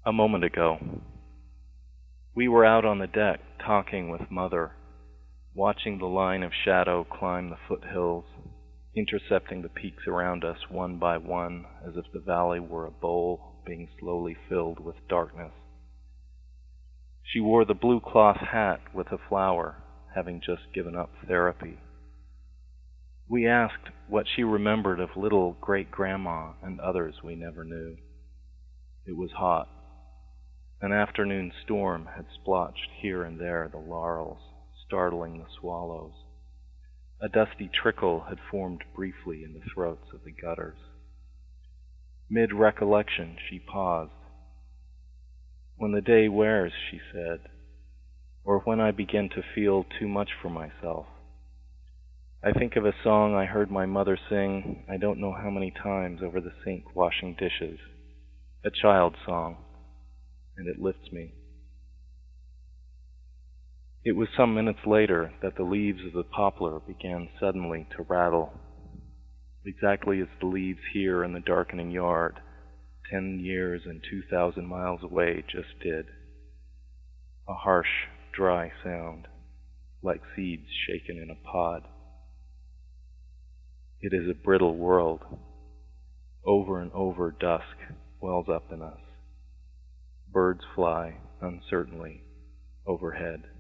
A moment ago, we were out on the deck talking with Mother, watching the line of shadow climb the foothills, intercepting the peaks around us one by one as if the valley were a bowl being slowly filled with darkness. She wore the blue cloth hat with a flower, having just given up therapy. We asked what she remembered of little great-grandma and others we never knew. It was hot. An afternoon storm had splotched here and there the laurels, startling the swallows. A dusty trickle had formed briefly in the throats of the gutters. Mid-recollection, she paused. When the day wears, she said, or when I begin to feel too much for myself, I think of a song I heard my mother sing I don't know how many times over the sink washing dishes, a child's song, and it lifts me. It was some minutes later that the leaves of the poplar began suddenly to rattle, exactly as the leaves here in the darkening yard, 10 years and 2,000 miles away, just did. A harsh, dry sound, like seeds shaken in a pod. It is a brittle world. Over and over dusk wells up in us. Birds fly uncertainly overhead.